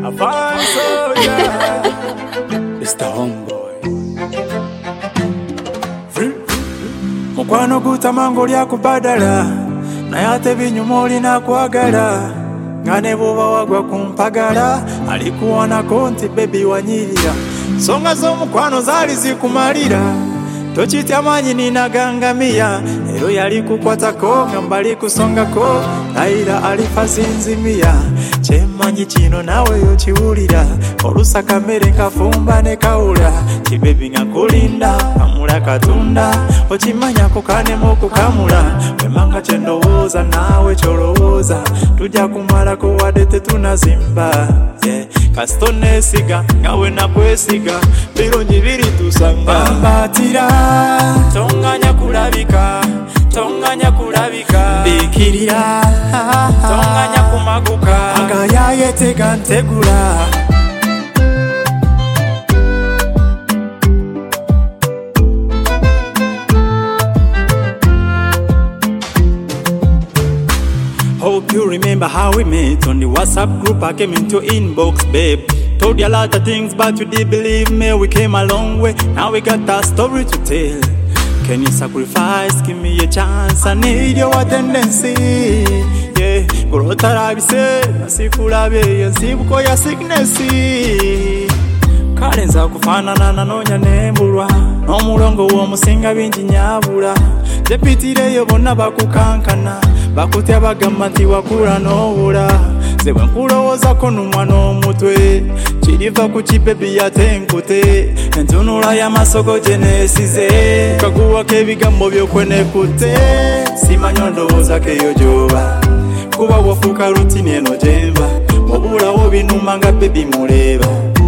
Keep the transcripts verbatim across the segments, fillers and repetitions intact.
A fine soldier. It's the homeboy. Mukwano gutamango lya kubadala naye ate binyuma olina kwagala nga ne bw'oba wagwa ku mpagala alikuwonako nti bebi wanyirira songa z'omukwano zaali zikumalira tokitya amaanyi ninagangamiya ero yali kukwatako nga mbali kusongako ayira alifa zinzimiya kyemanyi kino nawe yokiwulira olusaka mmere nkafumba ne kawula kibebi nga kulinda kamula katunda okimanyako kanemu okukamula wemanga kyendowooza naawe kyolowooza tujja kumalako wadde tetunazimba yeah. Kasito neesiga nga we nakwesiga birungi biritusanga mbatira tonganya kulabika tonganya kulabika bikirira tonganya kumaguka agayayetega ntegula Hope you remember how we met on the WhatsApp group. I came into inbox, babe. Told you a lot of things, but you did believe me. We came a long way. Now we got a story to tell. Can you sacrifice? Give me a chance. I need your tendency. Yeah, go to Rabise. Nasikulabe, yansibuko ya sickness. Kalenza kufanana na nonya nembulwa n'omulongo w'omusinga bingi nyabula tepitireyo bonna bakukankana bakutya bagamba nti wakula n'obula ze bwe nkulowoozako numwa n'omutwe kiriva ku kibebi yatenkute entunula y'amasoko gye neesize kaguwako ebigambo by'okwenekutte simanyi ondowoozako eyo gy'oba kuba wafuuka rutini eno gyemba obulawo binuma nga bebi muleeba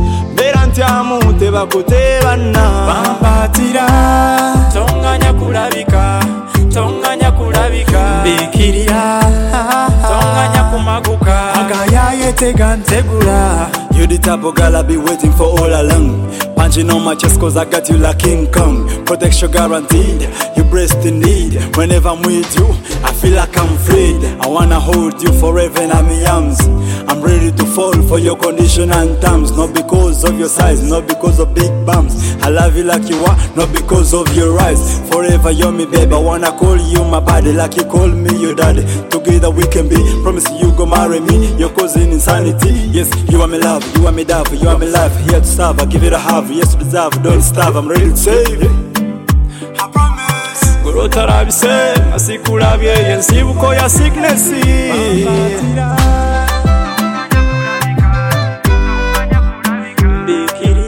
Ntyamu tebakutebana bambatira tonganya kulabika tonganya kulabika bikirira tonganya kumaguka agayayetega ntegula. You the type of girl I be waiting for all along. Punching on my chest cause I got you like King Kong. Protection guaranteed, you breast in need. Whenever I'm with you, I feel like I'm freed. I wanna hold you forever in my arms. I'm ready to fall for your condition and terms. Not because of your size, not because of big bumps. I love you like you are, not because of your eyes. Forever you're me babe, I wanna call you my body like you call me your daddy. Together we can be, promise you go marry me. You're causing insanity, yes, you are my love. You are me love, you are my life, here to serve, I give it a half, yes to deserve, don't starve, I'm ready to save it. I promise. Gorota rabise, nasikulabye, yensibuko ya sickness. Bikiri